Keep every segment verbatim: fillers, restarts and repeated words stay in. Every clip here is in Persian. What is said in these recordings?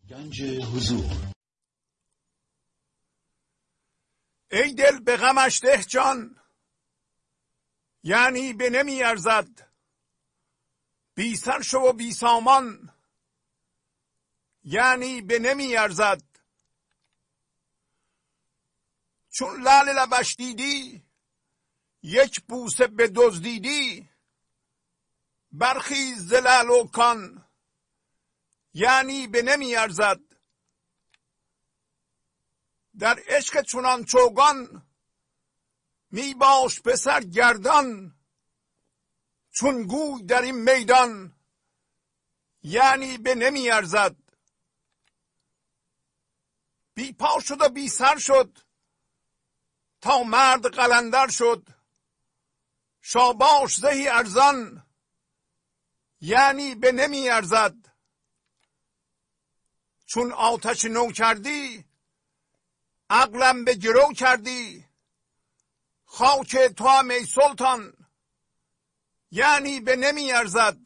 گنج حضور. ای دل به غمش ده جان، یعنی به نمی ارزد. بی سر شو و بی سامان، یعنی به نمی ارزد. چون لعل لبش دیدی، یک بوسه به دزدیدی. برخیز ز لعل و کان، یعنی به نمی ارزد. در عشق چنان چوگان، می باش پسر گردان. چون گوی در این میدان، یعنی به نمی ارزد. بی پا شد و بی سر شد، تا مرد قلندر شد. شاباش زهی ارزان، یعنی به نمی ارزد. چون آتش نو کردی، عقلم به گرو کردی. خاک تو هم ای سلطان، یعنی به نمی ارزد.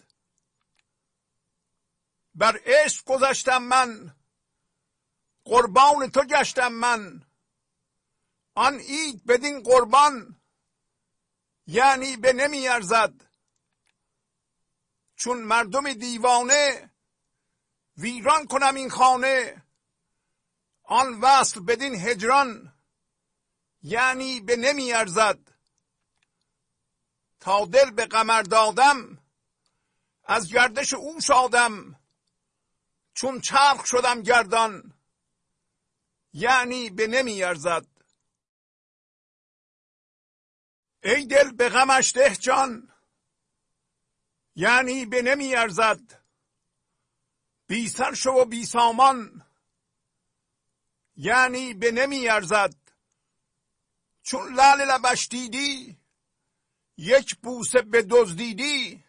بر عشق گذشتم من، قربان تو گشتم من. آن عید بدین قربان، یعنی به نمی ارزد. چون مردم دیوانه، ویران کنم این خانه. آن وصل بدین هجران، یعنی به نمی ارزد. تا دل به قمر دادم، از گردش او شادم. چون چرخ شدم گردان، یعنی به نمی ارزد. ای دل به غمش ده جان، یعنی به نمی ارزد. بی سر شو و بی سامان، یعنی به نمی ارزد. چون لعل لبش دیدی، یک بوسه به دزدیدی.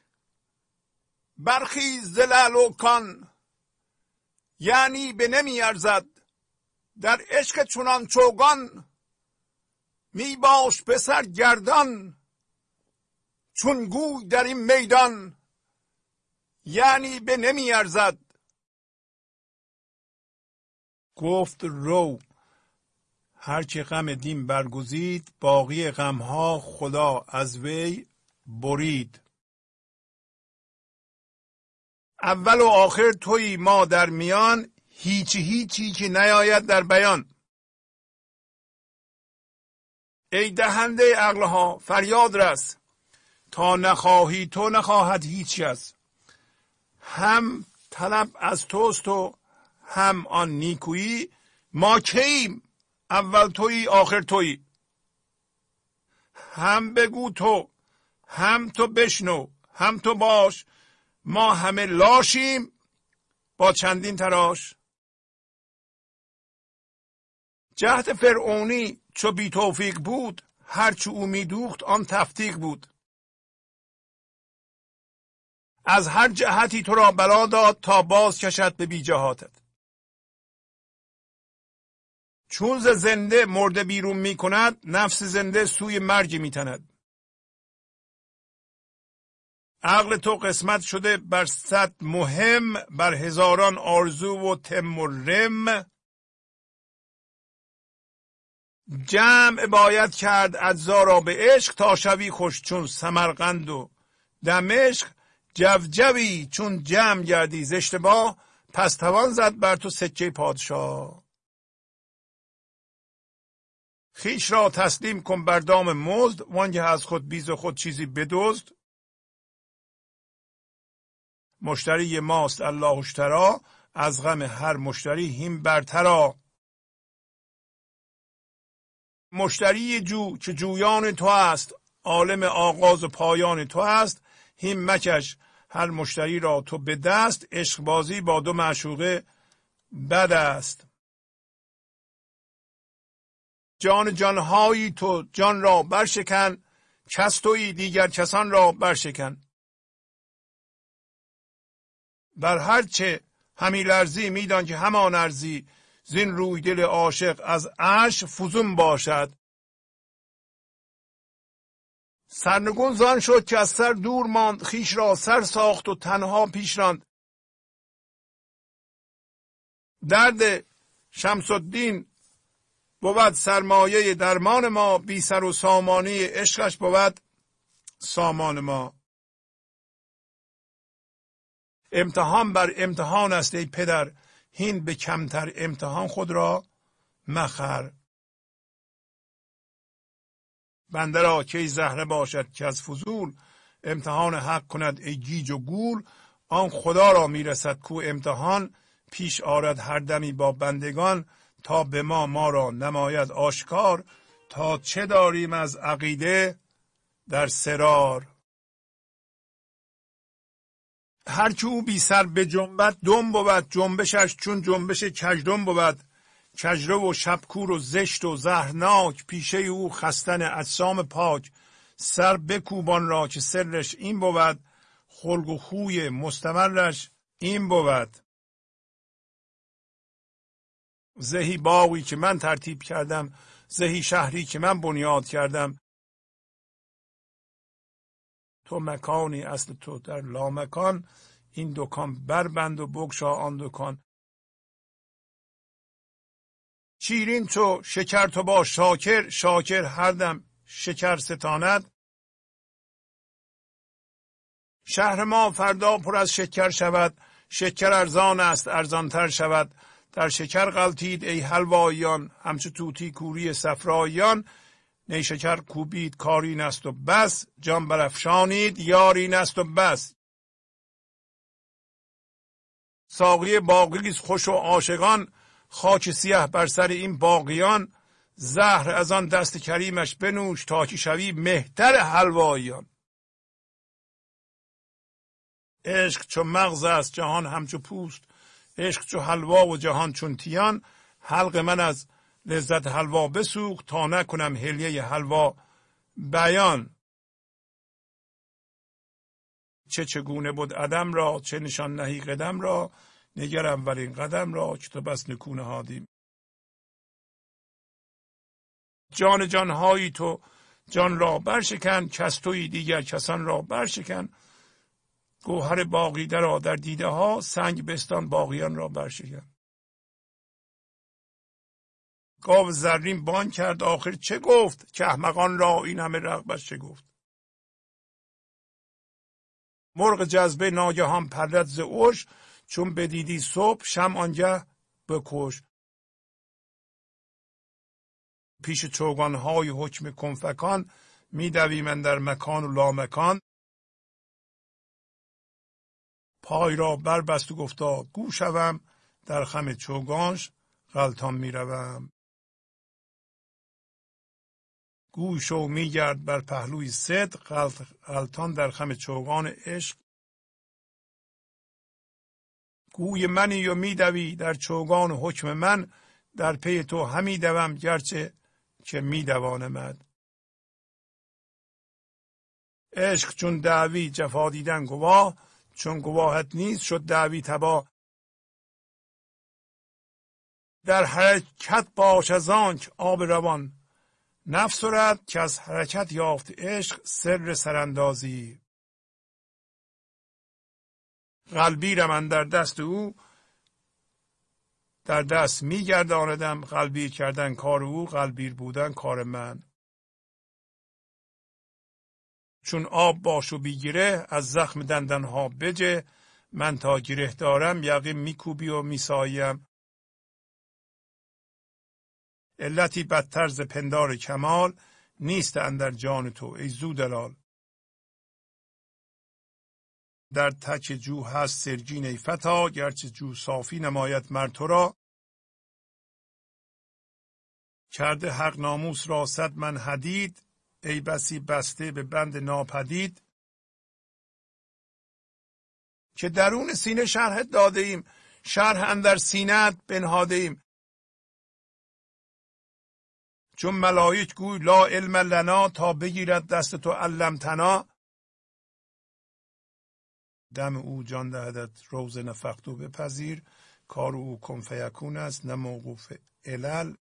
برخیز ز لعل و کان، یعنی به نمی ارزد. در عشق چنان چوگان، می باش پسر گردان. چون گوی در این میدان، یعنی به نمی ارزد. گفت رو هر که غم دین برگزید. باقی غمها خدا از وی برید. اول و آخر تویی ما در میان. هیچی هیچی که نیاید در بیان. ای دهنده عقلها فریاد رس، تا نخواهی تو نخواهد هیچ کس. هم طلب از توست و هم آن نیکویی. ما کییم؟ اول تویی آخر تویی. هم بگو تو، هم تو بشنو، هم تو باش. ما همه لاشیم با چندین تراش. جهد فرعونی چو بی توفیق بود. هرچو او می دوخت آن تفتیق بود. از هر جهتی تو را بلا داد، تا باز کشد به بی جهاتت. چون ز زنده مرده بیرون می کند، نفس زنده سوی مرگ می تند. عقل تو قسمت شده بر صد مهم، بر هزاران آرزو و تم و رم. جمع باید کرد اجزا را به عشق، تا شوی خوش چون سمرقند و دمشق. جوجوی چون جمع گردی ز اشتباه، پس توان زد بر تو سکه پادشاه. خویش را تسلیم کن بر دام مزد، وانگه از خود بیز خود چیزی بدزد. مشتری ماست الله اشتری، از غم هر مشتری هین برترا. مشتری جو که جویان تو است، عالم آغاز و پایان تو است. هین مکش هر مشتری را تو به دست، عشق بازی با دو معشوقه بد است. جان جانهایی تو جان را برشکن، کس تویی دیگر کسان را برشکن. بر هر چه همی لرزی میدان که همان ارزی، زین روی دل عاشق از عرش فزون باشد. سرنگون زان شد که از سر دور ماند، خویش را سر ساخت و تنها پیش راند. درد شمس الدین بود سرمایه درمان ما، بی سر و سامانی عشقش بود سامان ما. امتحان بر امتحان است ای پدر، هین به کمتر امتحان خود را مخر. بنده را کی زهره باشد که از فضول، امتحان حق کند ای گیج و گول. آن خدا را میرسد کو امتحان، پیش آرد هر دمی با بندگان. تا به ما ما را نماید آشکار، تا چه داریم از عقیده در سرار. هر که او بی سر به جنبت دم بود، جنبشش چون جنبش کژدم بود. کژرو و شبکور و زشت و زهرناک، پیشه او خستن اجسام پاک. سر بکوبان را که سرش این بود، خلق و خوی مستمرش این بود. زهی باغی که من ترتیب کردم، زهی شهری که من بنیاد کردم. تو مکانی اصل تو در لامکان، این دکان بربند و بگشا آن دکان. شیرین چو شکر تو با شاکر، شاکر هر دم شکر ستاند. شهر ما فردا پر از شکر شود، شکر ارزان است ارزانتر شود. در شکر غلطید ای حلواییان، همچو طوطی کوری صفراییان. نیشکر کوبید کاری نست و بس، جان برافشانید یاری نست و بس. ساقی باقی است خوش و عاشقان، خاک سیه بر سر این باقیان. زهر از آن دست کریمش بنوش، تا که شوی مهتر حلواییان. عشق چو مغز است جهان همچو پوست، عشق چو حلوا و جهان چون تیان. حلق من از لذت حلوا بسوخت، تا نکنم حلیه حلوا بیان. چه چگونه بود عدم را، چه نشان نهی قدم را. نگر اولین قدم را که تو بس نکو نهادیم. جان جانهایی تو جان را برشکن، کس تویی دیگر کسان را برشکن. گوهر باقی درآ در دیده ها، سنگ بستان باقیان را برشکن. گاو زرین بانگ کرد آخر چه گفت، که احمقان را این همه رغبت چه گفت. مرغ جذبه ناگهان پرد ز عرش، چون بدیدی صبح شمع آنگه بکش. پیش چوگانهای حکم کنفکان، میدویم اندر مکان و لامکان. پای را بربست و گفتا گو شوم، در خم چوگانش غلطان میروم. گوی شو میگرد بر پهلوی صدق، غلطان در خم چوگان عشق. گوی منی و میدوی در چوگان حکم من، در پی تو همی دوم گرچه که میدوانمد. عشق چون دعوی جفا دیدن گواه، چون گواهت نیست شد دعوی تباه. در حرکت باش از آنک آب روان، نفس رد که از حرکت یافت عشق سر سراندازی. قلبیرم اندر دست او، در دست میگرداندم. قلبیر کردن کار او، قلبیر بودن کار من. چون آب باش و بیگره، از زخم دندانها بجه. من تا گره دارم یقین میکوبی و میسایم. علتی بدتر ز پندار کمال، نیست اندر جان تو ای زو دلال. در تک جو هست سرگین ای فتا، گرچه جو صافی نماید مر تو را. کرده حق ناموس را صد من حدید، ای بسی بسته به بند ناپدید. که درون سینه شرح داده ایم، شرح اندر سینه‌ات بنهاده ایم. چون ملائک گوی لا علم لنا، تا بگیرد دست تو علمتنا. دم او جان دهدت روز نفختو بپذیر، کار او کن فیکون است نه موقوف علل.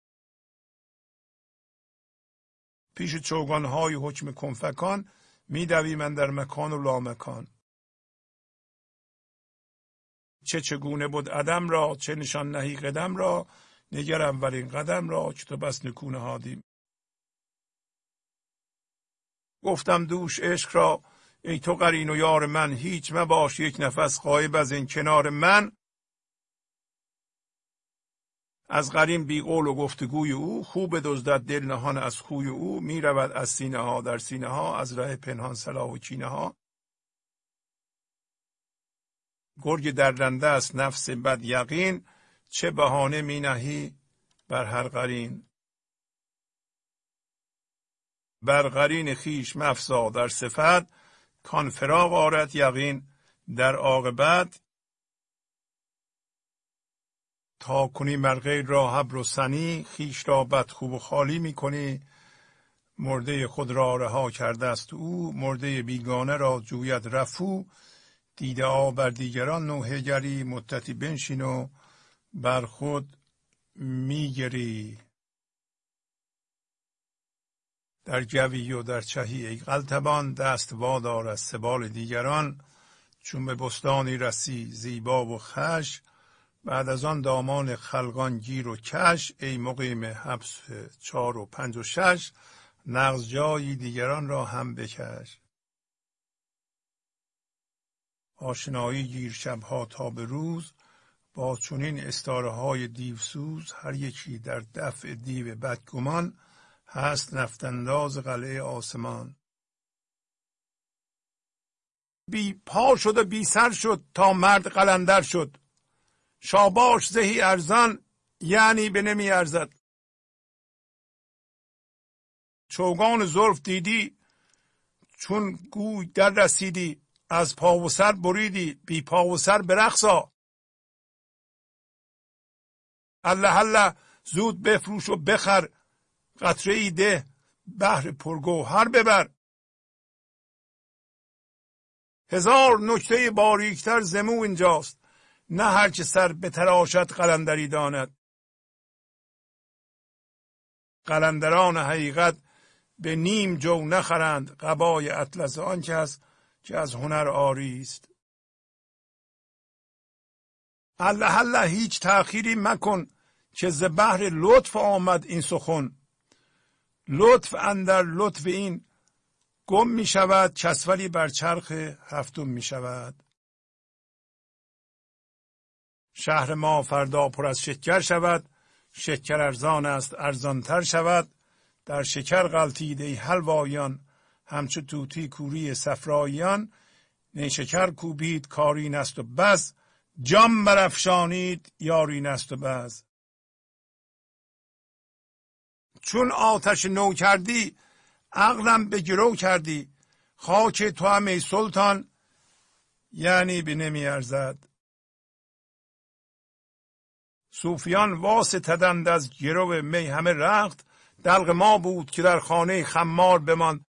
پیش چوگانهای حکم کنفکان، میدویم اندر مکان و لامکان. چه چگونه بود عدم را، چه نشان نهی قدم را، نگر اولین قدم را که تو بس نکو نهادیم. گفتم دوش عشق را ای تو قرین و یار من، هیچ مباش یک نفس غایب از این کنار من. از قرین بی قول و گفتگوی او، خوب دزدد دل نهان از خوی او. می رود از سینه ها در سینه ها، از ره پنهان صلاح و کینه ها. گرگ درنده است نفس بد یقین، چه بهانه می نهی بر هر قرین. بر قرین خویش مفزا در صفت، کان فراق آرد یقین در عاقبت. تا کنی مر غیر را حبر و ثنی، خویش را بدخو و خالی می کنی. مرده خود را رها کرده است او، مرده بیگانه را جوید رفو. دیده آ بر دیگران نوحه گری، مدتی بنشین و بر خود میگری. در جوی و در چهی ای قلتبان، دست وادار از سبال دیگران. چون به بستانی رسی زیبا و خوش، بعد از آن دامان خلقان گیر و کش. ای مقیم حبس چار و پنج و شش، نغز جایی دیگران را هم بکش. آشنایی گیر شبها تا به روز، با چنین استاره های دیوسوز. هر یکی در دفع دیو بدگمان، هست نفتنداز قلعه آسمان. بی پا شد و بی سر شد تا مرد قلندر شد، شاباش زهی ارزان یعنی به نمی ارزد. چوگان زلف دیدی چون گوی در رسیدی، از پا و سر بریدی بی پا و سر به رقص آ. الله الله زود بفروش و بخر، قطره ای ده بحر پرگوهر ببر. هزار نکته باریکتر زمو اینجاست، نه هرچه سر به تراشت قلندری داند. قلندران حقیقت به نیم جو نخرند، قبای اطلس آن کس که از هنر عاری است. الله الله هیچ تأخیری مکن، که ز بحر لطف آمد این سخن. لطف اندر لطف این گم می شود، کسولی بر چرخ هفتم می شود. شهر ما فردا پر از شکر شود، شکر ارزان است ارزانتر شود. در شکر غلطید ای حلوایان، همچو طوطی کوری صفراییان. نیشکر کوبید کاری نست و بس، جام برافشانید یاری نست و بس. چون آتش نو کردی عقلم به گرو کردی، خاک تو هم ای سلطان یعنی به نمی ارزد. صوفیان واسطدند از گرو می همه رخت، دلق ما بود که در خانه خمار بماند.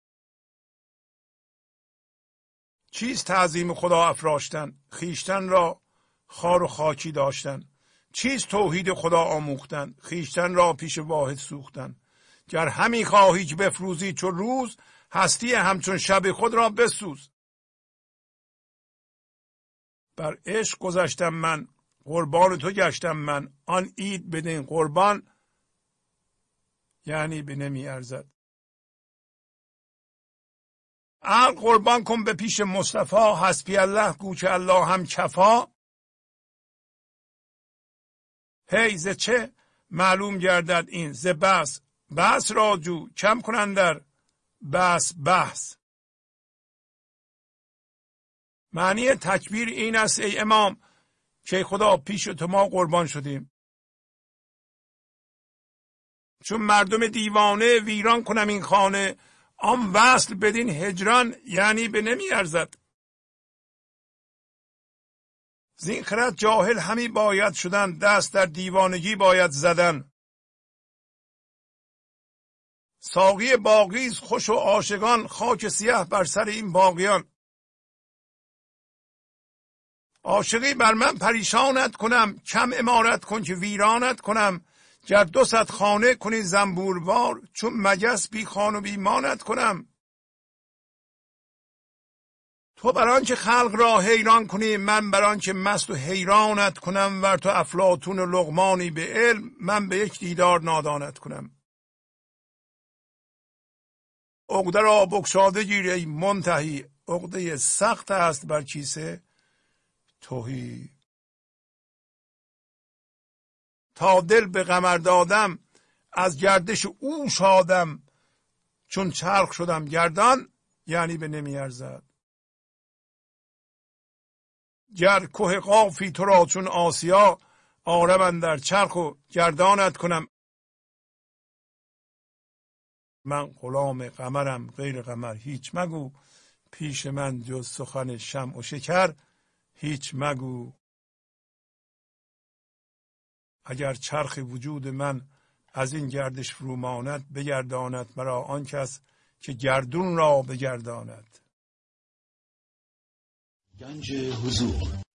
چیست تعظیم خدا افراشتن، خیشتن را خار و خاکی داشتن. چیست توحید خدا آموختن، خیشتن را پیش واحد سوختن. گر همی خواهی که بفروزی چو روز، هستی همچون شب خود را بسوز. بر عشق گذشتم من، قربان تو گشتم من. آن عید بدین قربان یعنی به نمی ارزد. عقل قربان کن به پیش مصطفی، حسبی الله گو که الله هم کفا. هی ز چه معلوم گردد این ز بس، بس را جو کم کنن در بس بحث. معنی تکبیر این است ای امام، که خدا پیش تو ما قربان شدیم. چون مردم دیوانه ویران کنم این خانه، آن وصل بدین هجران یعنی به نمی ارزد. زین خرد جاهل همی باید شدن، دست در دیوانگی باید زدن. ساقی باقیز خوش و عاشقان، خاک سیاه بر سر این باقیان. عاشقی بر من پریشانت کنم، کم امارت کن که ویرانت کنم. گر دو صد خانه کنی زنبوروار، چون مگس بی خان و بی مانت کنم. تو بر آنکه خلق را حیران کنی، من بر آنکه مست و حیرانت کنم. ور تو افلاطون و لقمانی به علم، من به یک دیدار نادانت کنم. عقده را بگشاده گیر ای منتهی، عقده سخت است بر کیسه تهی. تا دل به قمر دادم، از گردش او شادم. چون چرخ شدم گردان، یعنی به نمی ارزد. گر که قافی تو را چون آسیا، آرم اندر چرخ و گردانت کنم. من غلام قمرم غیر قمر هیچ مگو، پیش من جز سخن شمع و شکر هیچ مگو. اگر چرخ وجود من از این گردش فرو ماند، بگرداند مرا آن کس که گردون را بگرداند. گنج حضور